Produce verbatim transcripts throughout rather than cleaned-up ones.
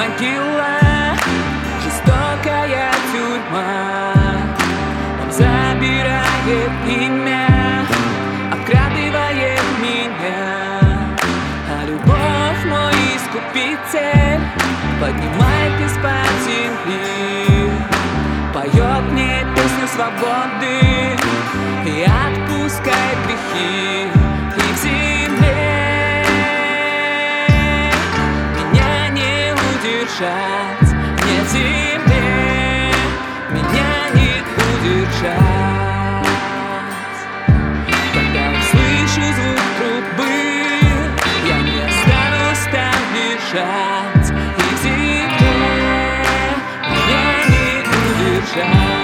могила, жестокая тюрьма. Он забирает имя, обкрадывает меня. А любовь мой искупитель поднимает из-под земли, поет мне песню свободы и отпускает грехи. И в земле меня не удержать, нет, в земле меня не удержать. Когда услышу звук трубы, я не останусь там лежать. И в земле меня не удержать.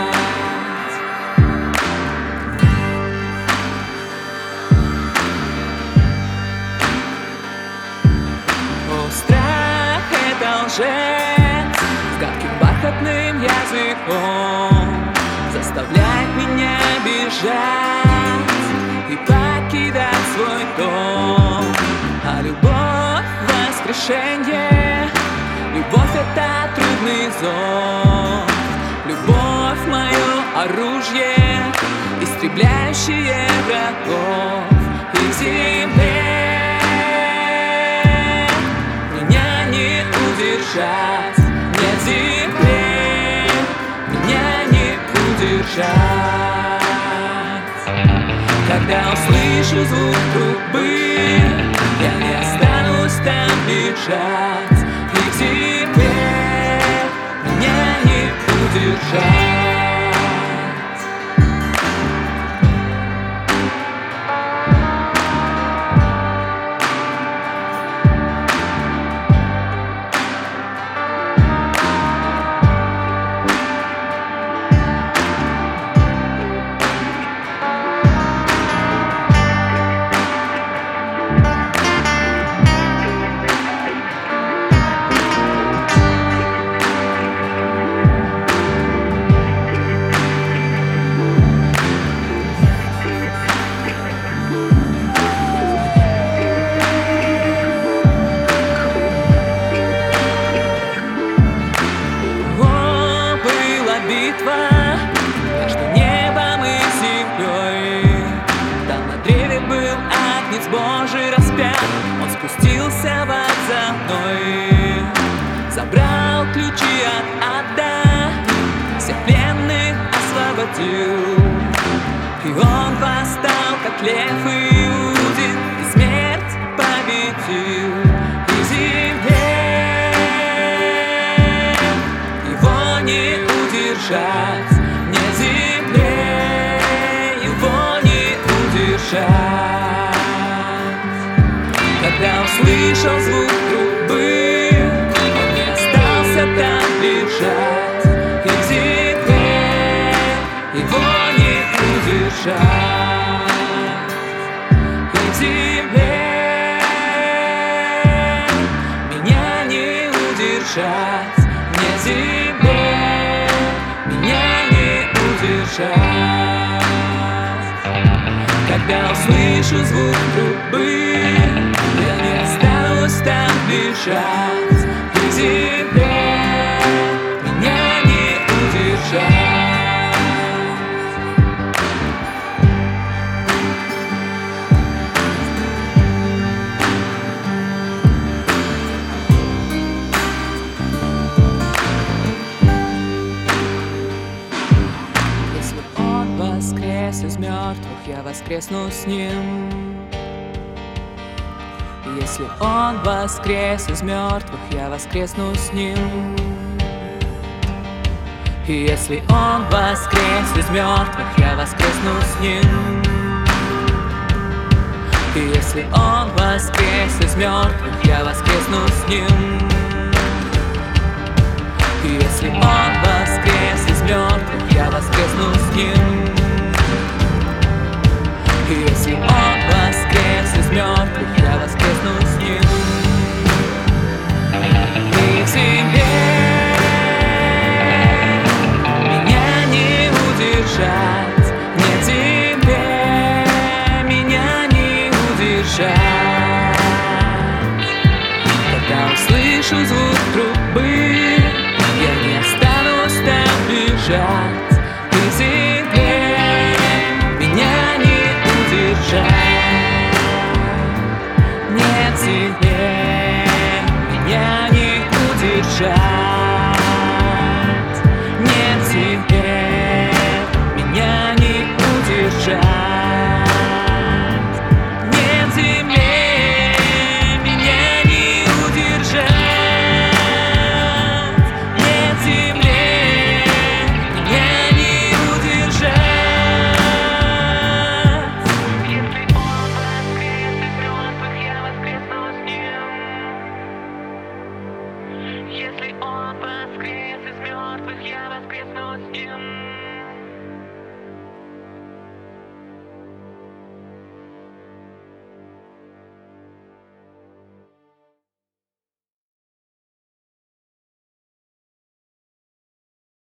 Страх — это лжец с гадким бархатным языком, заставляет меня бежать и покидать свой дом. А любовь — воскрешение, любовь — это трудный зов. Любовь — мое оружие, истребляющее врагов. И в земле удержать, нет, в земле меня не удержать. Когда услышу звук трубы, я не останусь там лежать. И в земле меня не удержать. Между небом и землей, там на древе был Агнец Божий распят. Он спустился в ад за мной, забрал ключи от ада, всех пленных освободил. И он восстал, как лев Иудин, и смерть победил. И в земле его не удержать, не в земле его не удержать. Когда услышал звук трубы, он не остался там лежать. И в земле его не удержать, и в земле меня не удержать, не в земле меня не удержать. Когда услышу звук трубы, я не останусь там лежать. И в земле меня не удержать. Воскрес из мертвых, я воскресну с ним. Если он воскрес из мертвых, я воскресну с ним. И если он воскрес из мертвых, я воскресну с ним. И если он воскрес из мертвых, я воскресну с ним. И если он воскрес из мертвых, я воскресну с ним. И если он воскрес из мертвых, я воскресну с ним. И в земле меня не удержать, нет, в земле меня не удержать. Когда услышу звук труб, кричат.